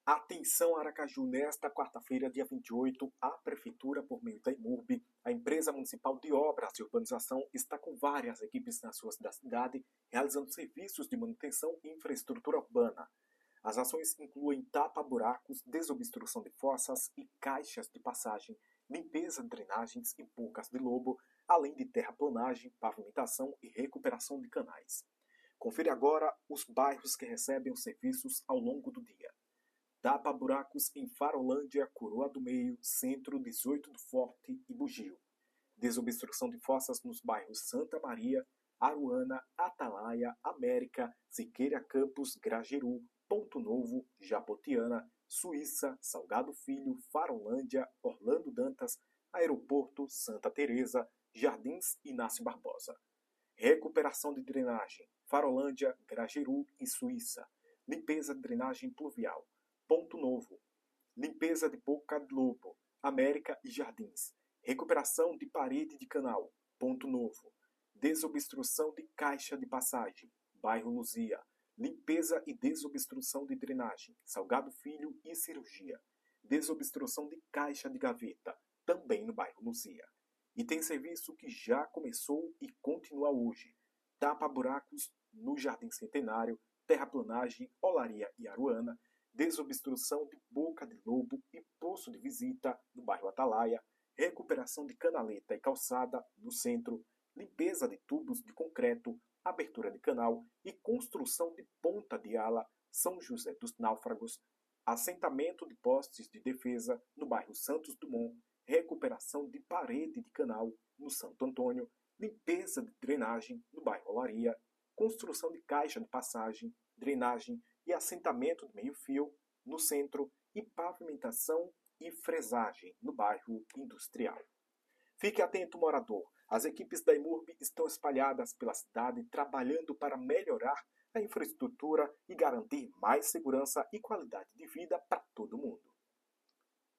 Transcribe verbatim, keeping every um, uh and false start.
Atenção Aracaju, nesta quarta-feira, dia vinte e oito, a Prefeitura, por meio da IMURB, a Empresa Municipal de Obras de Urbanização, está com várias equipes nas ruas da cidade, realizando serviços de manutenção e infraestrutura urbana. As ações incluem tapa-buracos, desobstrução de fossas e caixas de passagem, limpeza de drenagens e bocas de lobo, além de terraplanagem, pavimentação e recuperação de canais. Confira agora os bairros que recebem os serviços ao longo do dia. Tapa-buracos em Farolândia, Coroa do Meio, Centro, dezoito do Forte e Bugio. Desobstrução de fossas nos bairros Santa Maria, Aruana, Atalaia, América, Siqueira Campos, Grajeru, Ponto Novo, Jabotiana, Suíça, Salgado Filho, Farolândia, Orlando Dantas, Aeroporto, Santa Teresa, Jardins Inácio Barbosa. Recuperação de drenagem, Farolândia, Grajeru e Suíça. Limpeza de drenagem pluvial, Ponto Novo. Limpeza de boca de lobo, América e Jardins. Recuperação de parede de canal, Ponto Novo. Desobstrução de caixa de passagem, bairro Luzia. Limpeza e desobstrução de drenagem, Salgado Filho e cirurgia. Desobstrução de caixa de gaveta, também no bairro Luzia. E tem serviço que já começou e continua hoje. Tapa-buracos no Jardim Centenário, terraplanagem, Olaria e Aruana, desobstrução de boca de lobo e poço de visita no bairro Atalaia, recuperação de canaleta e calçada no centro, limpeza de tubos de concreto, abertura de canal e construção de ponta de ala São José dos Náufragos, assentamento de postes de defesa no bairro Santos Dumont, recuperação de parede de canal no Santo Antônio, limpeza de drenagem no bairro Olaria, construção de caixa de passagem, drenagem e assentamento de meio-fio no centro e pavimentação e fresagem no bairro Industrial. Fique atento, morador. As equipes da IMURB estão espalhadas pela cidade trabalhando para melhorar a infraestrutura e garantir mais segurança e qualidade de vida para todo mundo.